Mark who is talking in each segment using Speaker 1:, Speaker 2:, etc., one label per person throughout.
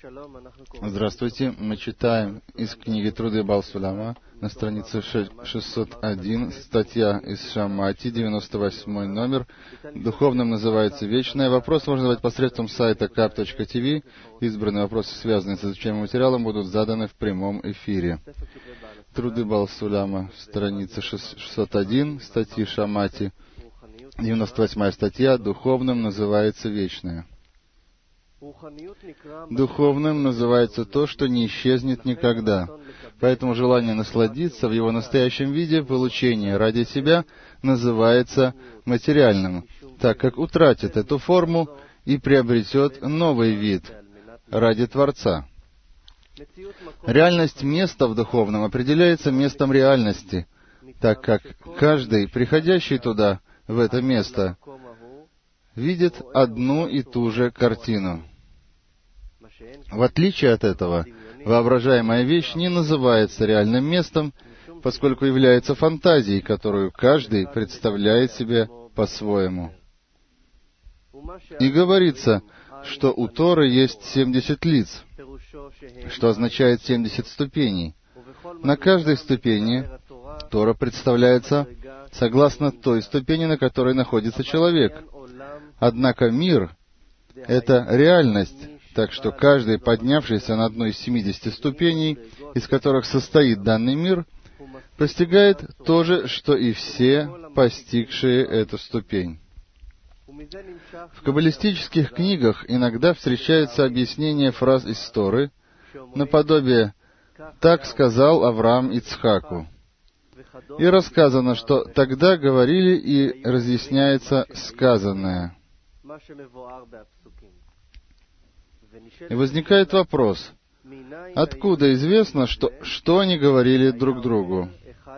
Speaker 1: Здравствуйте. Мы читаем из книги «Труды Баал Сулама» на странице 601, статья из Шамати, 98 номер. Духовным называется «Вечное». Вопрос можно задавать посредством сайта kap.tv. Избранные вопросы, связанные с изучаемым материалом, будут заданы в прямом эфире. «Труды Баал Сулама», страница 601, статьи Шамати, 98 статья. Духовным называется «Вечное». Духовным называется то, что не исчезнет никогда. Поэтому желание насладиться в его настоящем виде, получение ради себя, называется материальным, так как утратит эту форму и приобретет новый вид ради Творца. Реальность места в духовном определяется местом реальности, так как каждый, приходящий туда, в это место, видит одну и ту же картину. В отличие от этого, воображаемая вещь не называется реальным местом, поскольку является фантазией, которую каждый представляет себе по-своему. И говорится, что у Торы есть 70 лиц, что означает 70 ступеней. На каждой ступени Тора представляется согласно той ступени, на которой находится человек. Однако мир — это реальность, так что каждый, поднявшийся на одну из 70 ступеней, из которых состоит данный мир, постигает то же, что и все, постигшие эту ступень. В каббалистических книгах иногда встречается объяснение фраз из Торы, наподобие «Так сказал Авраам Ицхаку». И рассказано, что тогда говорили и разъясняется сказанное. И возникает вопрос, откуда известно, что они говорили друг другу?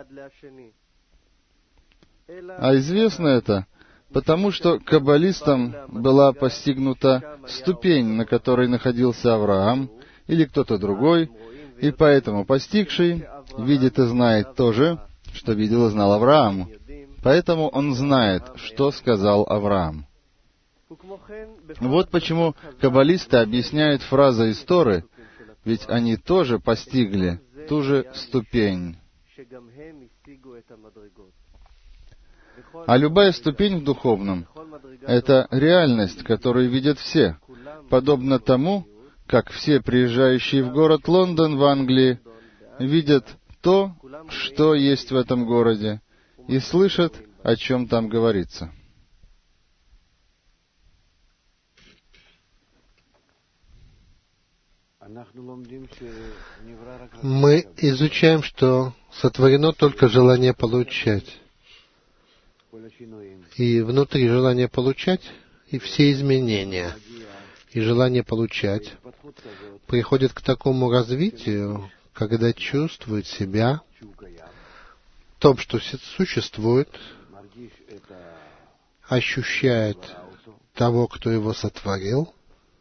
Speaker 1: А известно это, потому что каббалистам была постигнута ступень, на которой находился Авраам или кто-то другой, и поэтому постигший видит и знает то же, что видел и знал Авраам. Поэтому он знает, что сказал Авраам. Вот почему каббалисты объясняют фразы из Торы, ведь они тоже постигли ту же ступень. А любая ступень в духовном — это реальность, которую видят все, подобно тому, как все приезжающие в город Лондон в Англии видят то, что есть в этом городе, и слышат, о чем там говорится.
Speaker 2: Мы изучаем, что сотворено только желание получать. И внутри желания получать и все изменения. И желание получать приходит к такому развитию, когда чувствует себя в том, что существует, ощущает того, кто его сотворил,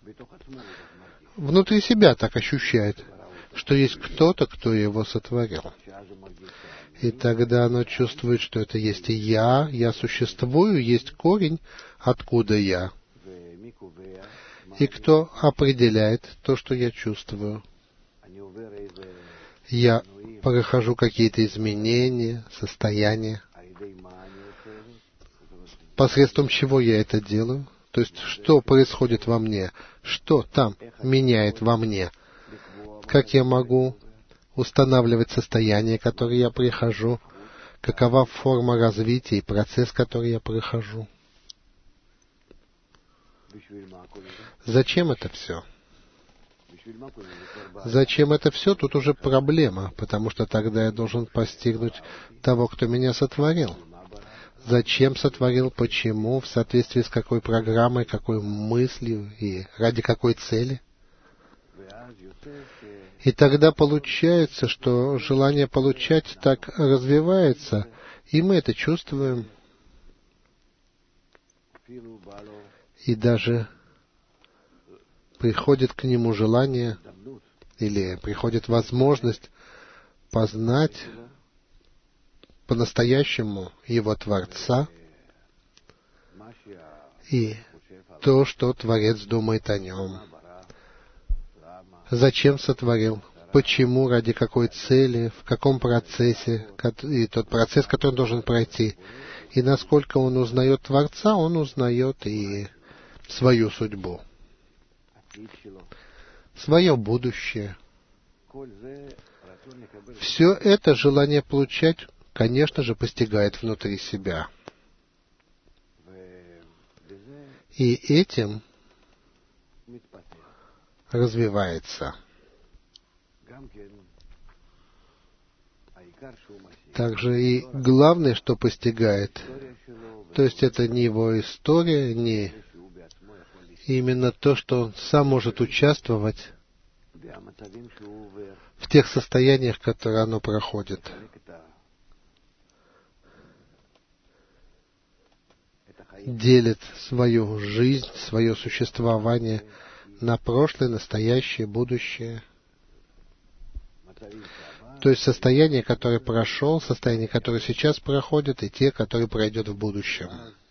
Speaker 2: внутри себя так ощущает, что есть кто-то, кто его сотворил. И тогда оно чувствует, что это есть и я существую, есть корень, откуда я. И кто определяет то, что я чувствую. Я прохожу какие-то изменения, состояния. Посредством чего я это делаю? То есть, что происходит во мне? Что там меняет во мне? Как я могу устанавливать состояние, которое я прохожу? Какова форма развития и процесс, который я прохожу? Зачем это все? Зачем это все? Тут уже проблема, потому что тогда я должен постигнуть того, кто меня сотворил. Зачем сотворил, почему, в соответствии с какой программой, какой мыслью и ради какой цели. И тогда получается, что желание получать так развивается, и мы это чувствуем. И даже приходит к нему желание, или приходит возможность познать по-настоящему его Творца и то, что Творец думает о нем. зачем сотворил, почему, ради какой цели, в каком процессе, и тот процесс, который он должен пройти. И насколько он узнает Творца, он узнает и свою судьбу, свое будущее. Все это желание получать, конечно же, постигает внутри себя. И этим развивается. Также и главное, что постигает, то есть это не его история, не именно то, что он сам может участвовать в тех состояниях, которые оно проходит. Делит свою жизнь, свое существование на прошлое, настоящее, будущее. То есть состояние, которое прошел, состояние, которое сейчас проходит, и те, которые пройдет в будущем.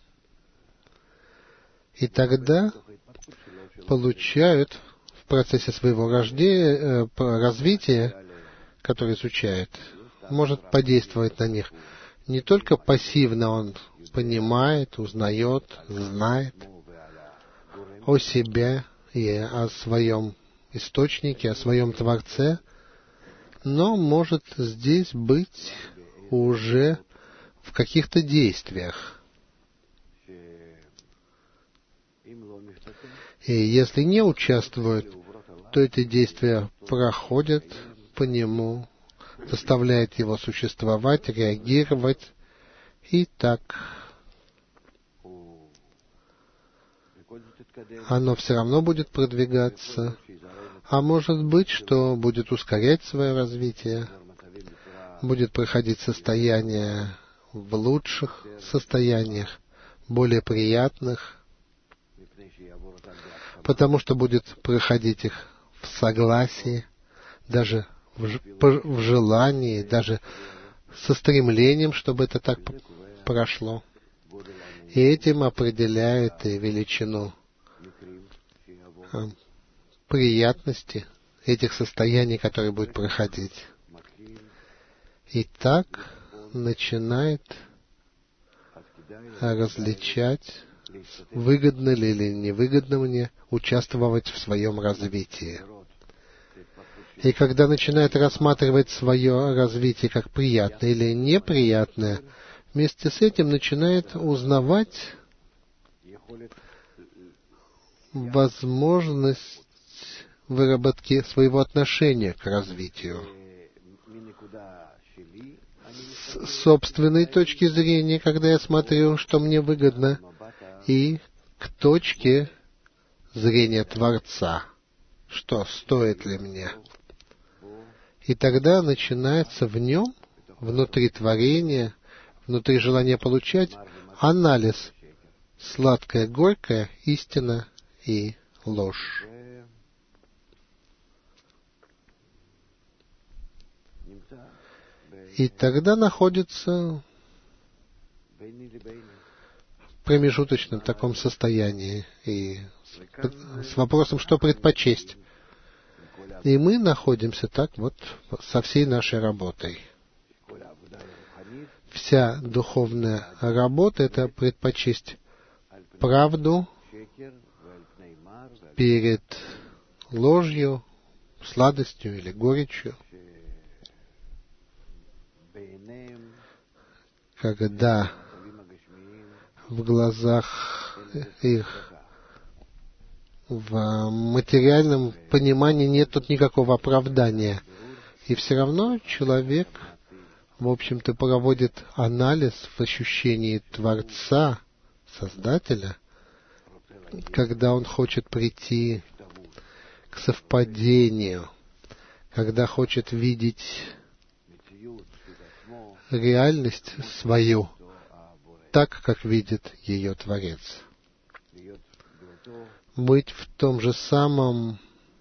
Speaker 2: И тогда получают в процессе своего развития, которое изучает, может подействовать на них. Не только пассивно он понимает, узнает, знает о себе и о своем источнике, о своем Творце, но может здесь быть уже в каких-то действиях. И если не участвует, то эти действия проходят по нему, заставляют его существовать, реагировать, и так оно все равно будет продвигаться, а может быть, что будет ускорять свое развитие, будет проходить состояния в лучших состояниях, более приятных, потому что будет проходить их в согласии, даже в желании, даже со стремлением, чтобы это так прошло. И этим определяет и величину приятности этих состояний, которые будет проходить. И так начинает различать, выгодно ли или невыгодно мне участвовать в своем развитии. И когда начинает рассматривать свое развитие как приятное или неприятное, вместе с этим начинает узнавать возможность выработки своего отношения к развитию. С собственной точки зрения, когда я смотрю, что мне выгодно, и к точке зрения Творца, что стоит ли мне. И тогда начинается в нем, внутри творения, внутри желания получать, анализ сладкое, горькое, истина и ложь. И тогда находится в промежуточном таком состоянии и с вопросом, что предпочесть. И мы находимся так вот со всей нашей работой. Вся духовная работа — это предпочесть правду перед ложью, сладостью или горечью. Когда в глазах их, в материальном понимании нет тут никакого оправдания. И все равно человек, в общем-то, проводит анализ в ощущении Творца, Создателя, когда он хочет прийти к совпадению, когда хочет видеть реальность свою так, как видит ее Творец. Быть в том же самом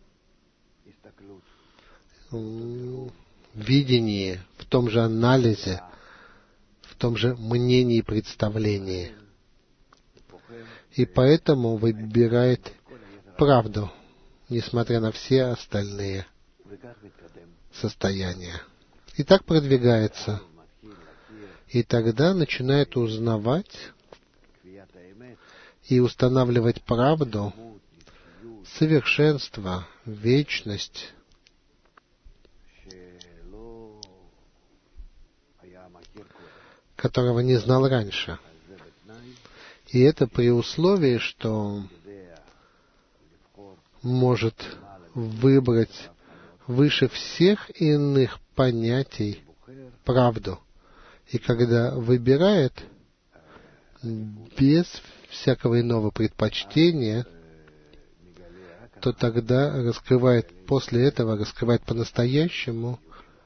Speaker 2: видении, в том же анализе, в том же мнении и представлении. И поэтому выбирает правду, несмотря на все остальные состояния. И так продвигается. И тогда начинает узнавать и устанавливать правду, совершенство, вечность, которого не знал раньше. И это при условии, что может выбрать выше всех иных понятий правду. И когда выбирает без всякого иного предпочтения, то тогда после этого раскрывает по-настоящему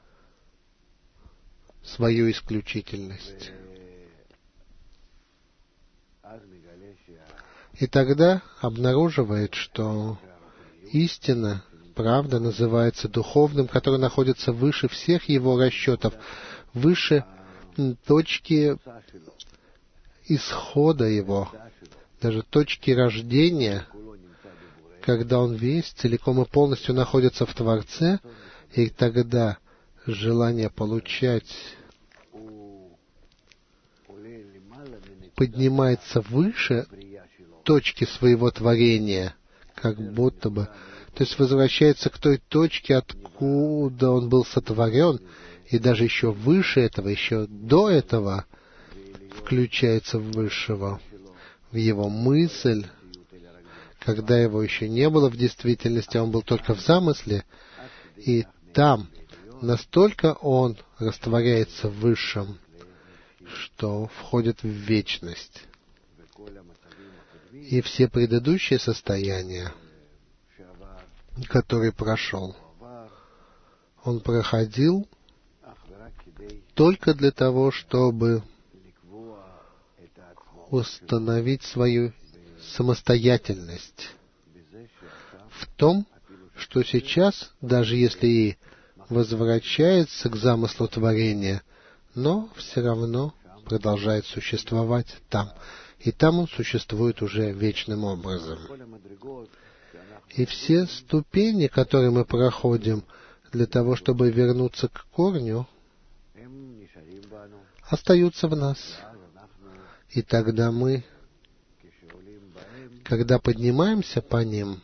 Speaker 2: свою исключительность. И тогда обнаруживает, что истина, правда, называется духовным, который находится выше всех его расчетов, выше точки исхода его, даже точки рождения, когда он весь целиком и полностью находится в Творце, и тогда желание получать поднимается выше точки своего творения, как будто бы, то есть возвращается к той точке, откуда он был сотворен, и даже еще выше этого, еще до этого включается в Высшего, в его мысль, когда его еще не было в действительности, он был только в замысле, и там настолько он растворяется в Высшем, что входит в вечность. И все предыдущие состояния, которые прошел, он проходил только для того, чтобы установить свою самостоятельность в том, что сейчас, даже если и возвращается к замыслу творения, но все равно продолжает существовать там. И там он существует уже вечным образом. И все ступени, которые мы проходим для того, чтобы вернуться к корню, остаются в нас. И тогда мы, когда поднимаемся по ним,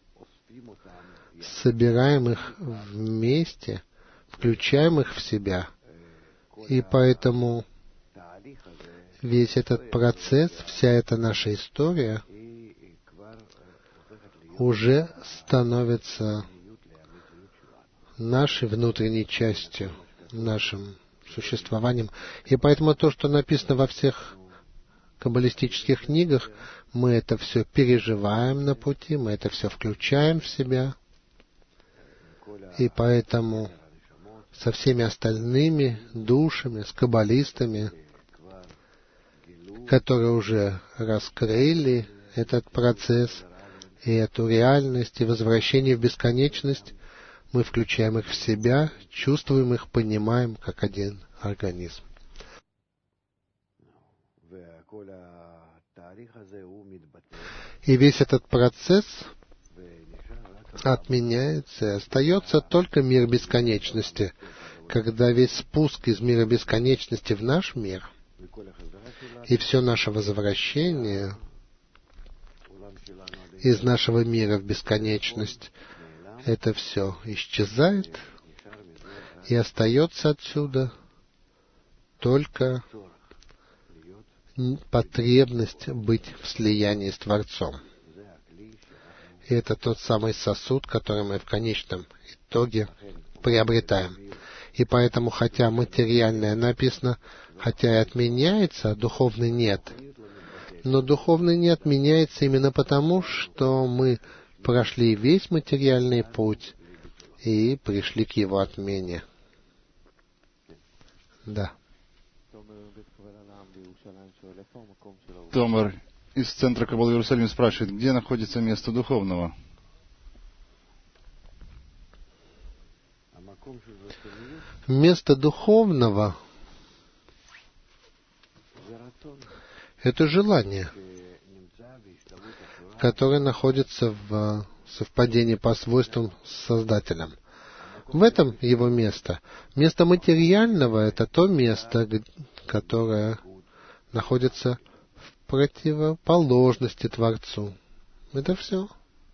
Speaker 2: собираем их вместе, включаем их в себя. И поэтому весь этот процесс, вся эта наша история уже становится нашей внутренней частью, нашим существованием. И поэтому то, что написано во всех каббалистических книгах, мы это все переживаем на пути, мы это все включаем в себя. И поэтому со всеми остальными душами, с каббалистами, которые уже раскрыли этот процесс и эту реальность, и возвращение в бесконечность, мы включаем их в себя, чувствуем их, понимаем, как один организм. И весь этот процесс отменяется, и остается только мир бесконечности, когда весь спуск из мира бесконечности в наш мир и все наше возвращение из нашего мира в бесконечность, это все исчезает, и остается отсюда только потребность быть в слиянии с Творцом. И это тот самый сосуд, который мы в конечном итоге приобретаем. И поэтому, хотя материальное написано, хотя и отменяется, а духовный нет. Но духовный не отменяется именно потому, что мы прошли весь материальный путь и пришли к его отмене. Да.
Speaker 1: Томар из центра Каббалы в Иерусалиме спрашивает, где находится место духовного?
Speaker 2: Место духовного — это желание, которое находится в совпадение по свойствам с Создателем. В этом его место. Место материального — это то место, которое находится в противоположности Творцу. Это все.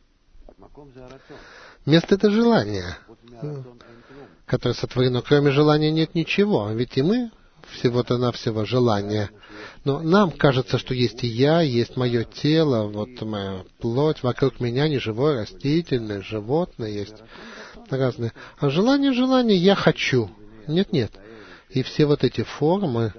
Speaker 2: Место — это желание, которое сотворено. Кроме желания нет ничего. Ведь и мы всего-то навсего желание. Но нам кажется, что есть и я, есть мое тело, вот моя плоть, вокруг меня неживое, растительное, животное есть разные. А желание, я хочу. Нет. И все вот эти формы,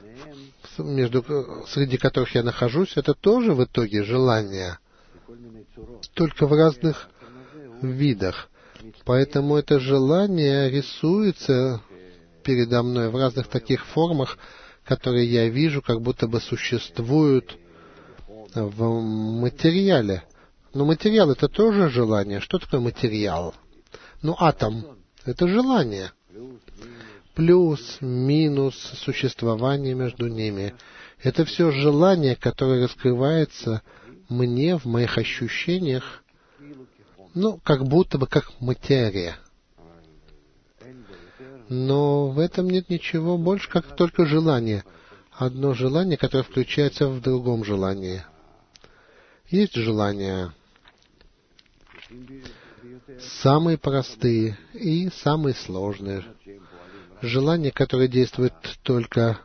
Speaker 2: среди которых я нахожусь, это тоже в итоге желание, только в разных видах. Поэтому это желание рисуется передо мной в разных таких формах, которые я вижу, как будто бы существуют в материале. Но материал — это тоже желание. Что такое материал? Атом — это желание. Плюс, минус, существование между ними. Это все желание, которое раскрывается мне в моих ощущениях, как будто бы как материя. Но в этом нет ничего больше, как только желание. Одно желание, которое включается в другом желании. Есть желания самые простые и самые сложные. Желания, которые действуют только,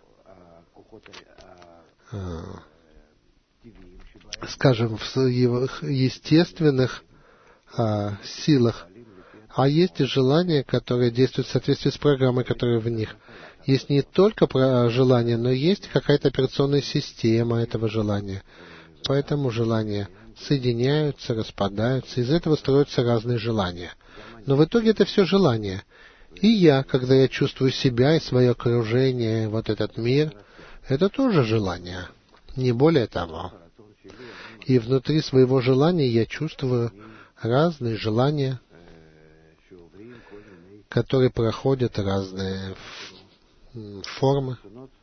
Speaker 2: скажем, в своих естественных силах. А есть и желания, которые действуют в соответствии с программой, которая в них. Есть не только желание, но есть какая-то операционная система этого желания. Поэтому желания соединяются, распадаются, из этого строятся разные желания. Но в итоге это все желания. И я, когда я чувствую себя и свое окружение, вот этот мир, это тоже желание, не более того. И внутри своего желания я чувствую разные желания, которые проходят разные формы.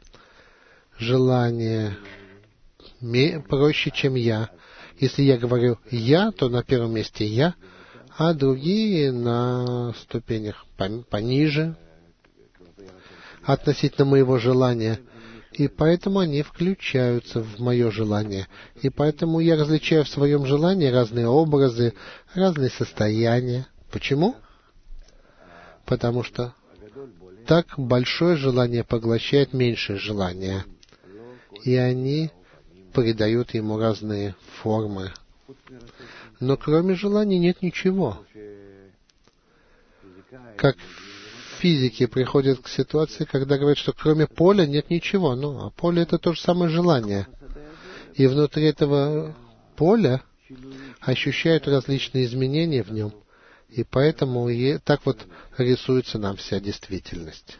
Speaker 2: Желание проще, чем я. Если я говорю «я», то на первом месте «я», а другие на ступенях пониже относительно моего желания. И поэтому они включаются в мое желание. И поэтому я различаю в своем желании разные образы, разные состояния. Почему? Потому что так большое желание поглощает меньшее желание. И они придают ему разные формы. Но кроме желаний нет ничего. Как в физике приходят к ситуации, когда говорят, что кроме поля нет ничего. А поле — это то же самое желание. И внутри этого поля ощущают различные изменения в нем. И поэтому так вот рисуется нам вся действительность.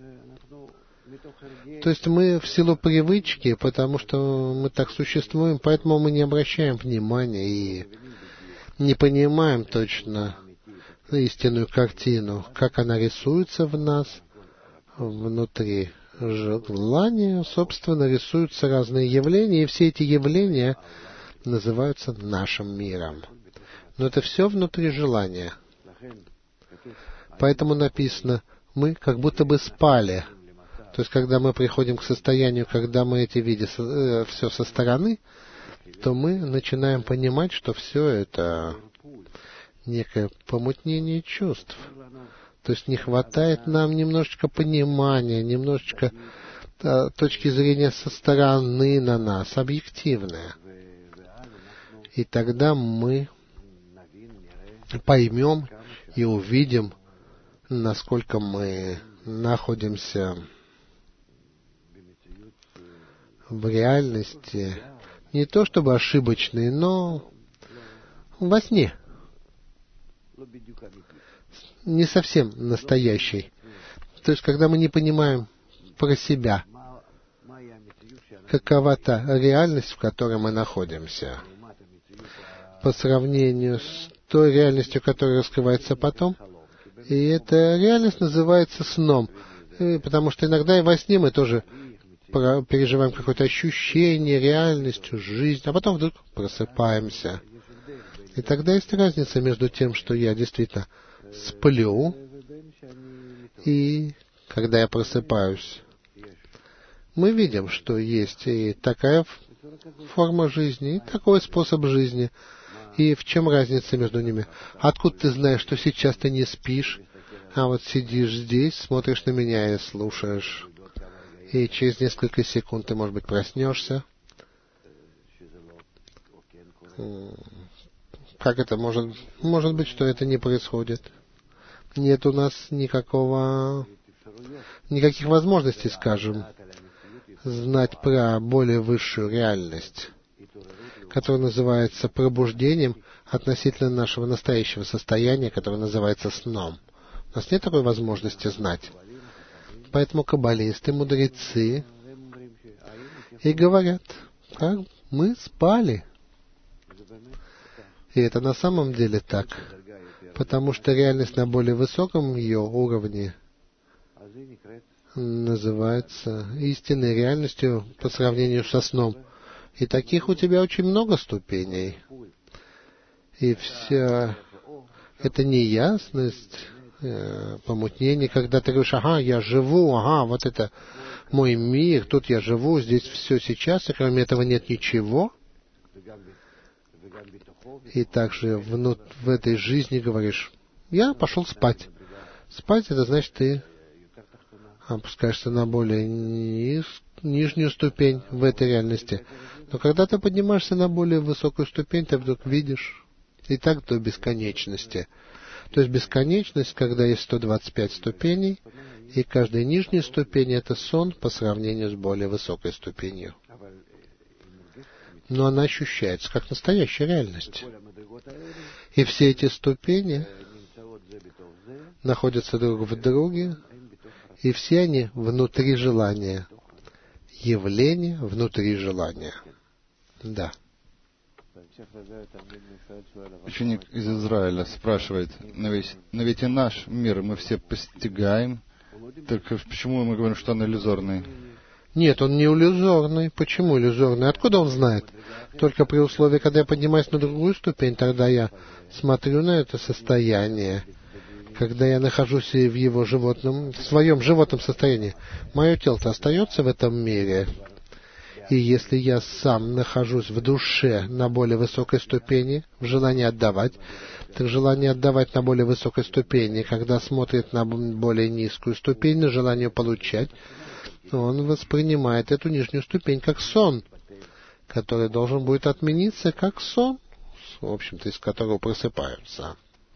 Speaker 2: То есть мы в силу привычки, потому что мы так существуем, поэтому мы не обращаем внимания и не понимаем точно истинную картину, как она рисуется в нас внутри. Желания, собственно, рисуются разные явления, и все эти явления называются нашим миром. Но это все внутри желания. Поэтому написано, мы как будто бы спали. То есть, когда мы приходим к состоянию, когда мы эти видим все со стороны, то мы начинаем понимать, что все это некое помутнение чувств. То есть не хватает нам немножечко понимания, немножечко точки зрения со стороны на нас, объективное. И тогда мы поймем и увидим, насколько мы находимся в реальности, не то чтобы ошибочной, но во сне. Не совсем настоящей. То есть, когда мы не понимаем про себя, какова та реальность, в которой мы находимся, по сравнению с той реальностью, которая раскрывается потом. И эта реальность называется сном, потому что иногда и во сне мы тоже переживаем какое-то ощущение, реальностью, жизнь, а потом вдруг просыпаемся. И тогда есть разница между тем, что я действительно сплю, и когда я просыпаюсь. Мы видим, что есть и такая форма жизни, и такой способ жизни. И в чем разница между ними? Откуда ты знаешь, что сейчас ты не спишь, а вот сидишь здесь, смотришь на меня и слушаешь, и через несколько секунд ты, может быть, проснешься? Как это может? Может быть, что это не происходит. Нет у нас никаких возможностей, скажем, знать про более высшую реальность, которая называется пробуждением относительно нашего настоящего состояния, которое называется сном. У нас нет такой возможности знать. Поэтому каббалисты, мудрецы и говорят, как мы спали. И это на самом деле так, потому что реальность на более высоком ее уровне называется истинной реальностью по сравнению со сном. И таких у тебя очень много ступеней. И вся эта неясность, помутнение, когда ты говоришь, ага, я живу, ага, вот это мой мир, тут я живу, здесь все сейчас, и кроме этого нет ничего. И также в этой жизни говоришь, я пошел спать. Спать — это значит, ты опускаешься на более нижнюю ступень в этой реальности. Но когда ты поднимаешься на более высокую ступень, ты вдруг видишь, и так до бесконечности. То есть бесконечность, когда есть 125 ступеней, и каждая нижняя ступень — это сон по сравнению с более высокой ступенью. Но она ощущается как настоящая реальность. И все эти ступени находятся друг в друге, и все они внутри желания. Явление внутри желания. Да.
Speaker 1: Ученик из Израиля спрашивает, но ведь и наш мир мы все постигаем, только почему мы говорим, что он иллюзорный?
Speaker 2: Нет, он не иллюзорный. Почему иллюзорный? Откуда он знает? Только при условии, когда я поднимаюсь на другую ступень, тогда я смотрю на это состояние. Когда я нахожусь в своем животном состоянии, мое тело-то остается в этом мире. И если я сам нахожусь в душе на более высокой ступени, в желании отдавать, так желание отдавать на более высокой ступени, когда смотрит на более низкую ступень, на желание получать, он воспринимает эту нижнюю ступень как сон, который должен будет отмениться как сон, в общем-то, из которого просыпаются.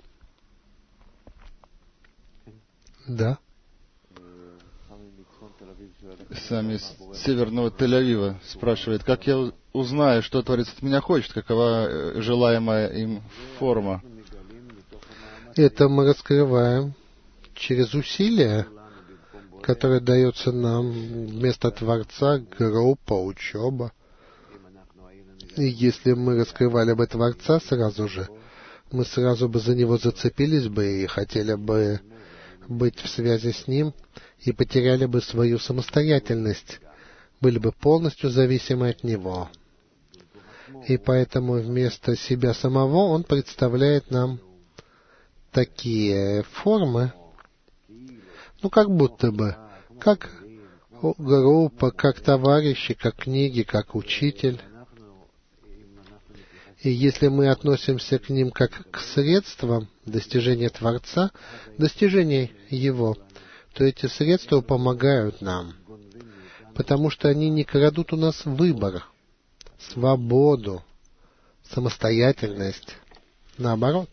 Speaker 2: Да.
Speaker 1: Сами из северного Тель-Авива спрашивает, как я узнаю, что Творец от меня хочет, какова желаемая им форма?
Speaker 2: Это мы раскрываем через усилия, которое дается нам вместо Творца, группа, учеба. И если мы раскрывали бы Творца сразу же, мы сразу бы за него зацепились бы и хотели бы быть в связи с ним, и потеряли бы свою самостоятельность, были бы полностью зависимы от него. И поэтому вместо себя самого он представляет нам такие формы, как будто бы, как группа, как товарищи, как книги, как учитель. И если мы относимся к ним как к средствам достижения Творца, достижения Его, то эти средства помогают нам, потому что они не крадут у нас выбор, свободу, самостоятельность. Наоборот.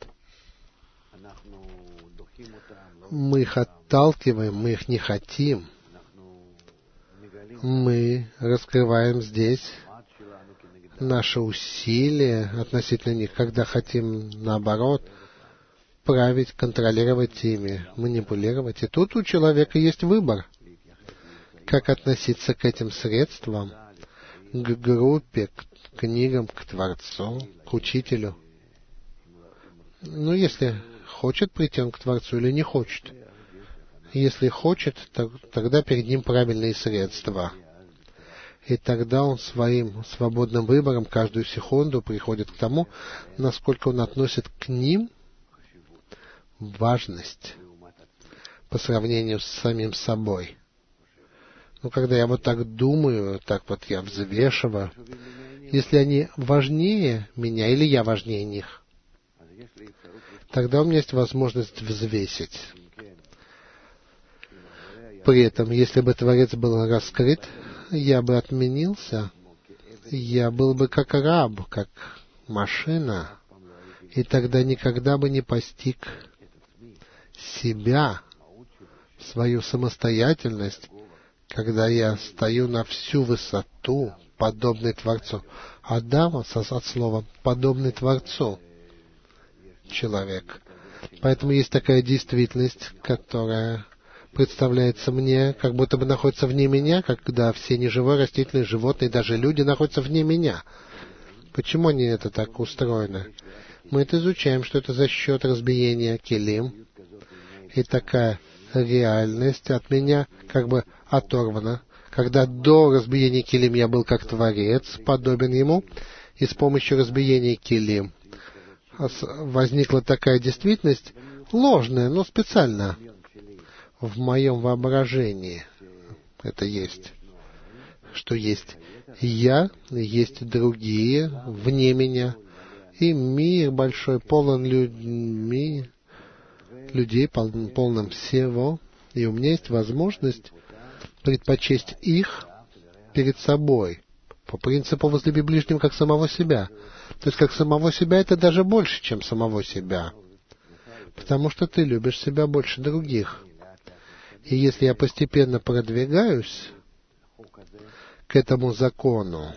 Speaker 2: Мы их отталкиваем, мы их не хотим. Мы раскрываем здесь наши усилия относительно них, когда хотим, наоборот, править, контролировать ими, манипулировать. И тут у человека есть выбор, как относиться к этим средствам, к группе, к книгам, к Творцу, к учителю. Если хочет прийти он к Творцу или не хочет. Если хочет, тогда перед ним правильные средства. И тогда он своим свободным выбором каждую секунду приходит к тому, насколько он относит к ним важность по сравнению с самим собой. Но когда я вот так думаю, так вот я взвешиваю, если они важнее меня или я важнее них, тогда у меня есть возможность взвесить. При этом, если бы Творец был раскрыт, я бы отменился, я был бы как раб, как машина, и тогда никогда бы не постиг себя, свою самостоятельность, когда я стою на всю высоту, подобный Творцу. Адам от слова «подобный Творцу» человек. Поэтому есть такая действительность, которая представляется мне, как будто бы находится вне меня, когда все неживые, растительные, животные, даже люди находятся вне меня. Почему они это так устроены? Мы это изучаем, что это за счет разбиения килим. И такая реальность от меня как бы оторвана. Когда до разбиения килим я был как Творец, подобен Ему, и с помощью разбиения килим возникла такая действительность, ложная, но специально. В моем воображении это есть. Что есть я, есть другие вне меня, и мир большой полон людьми, людей, полным всего, и у меня есть возможность предпочесть их перед собой, по принципу «возлюби ближнего как самого себя». То есть как самого себя это даже больше, чем самого себя, потому что ты любишь себя больше других. И если я постепенно продвигаюсь к этому закону,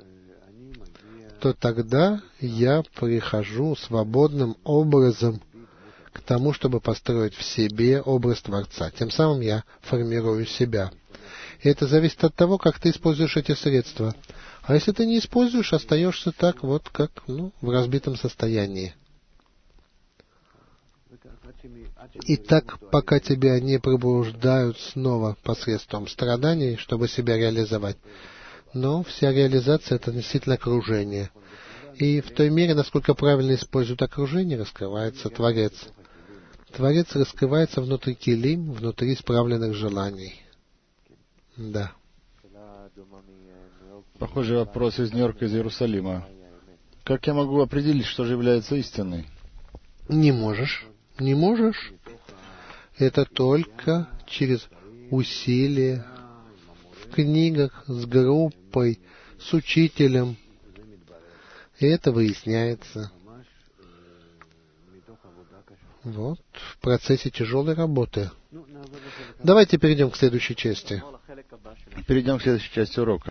Speaker 2: то тогда я прихожу свободным образом к тому, чтобы построить в себе образ Творца. Тем самым я формирую себя. И это зависит от того, как ты используешь эти средства. А если ты не используешь, остаешься так вот, как в разбитом состоянии. И так, пока тебя не пробуждают снова посредством страданий, чтобы себя реализовать. Но вся реализация — это действительно окружение. И в той мере, насколько правильно используют окружение, раскрывается Творец. Творец раскрывается внутри килим, внутри исправленных желаний. Да.
Speaker 1: Похожий вопрос из Нью-Йорка, из Иерусалима. Как я могу определить, что же является истиной?
Speaker 2: Не можешь. Не можешь. Это только через усилия в книгах, с группой, с учителем. И это выясняется. Вот, в процессе тяжелой работы. Давайте перейдем к следующей части.
Speaker 1: Перейдем к следующей части урока.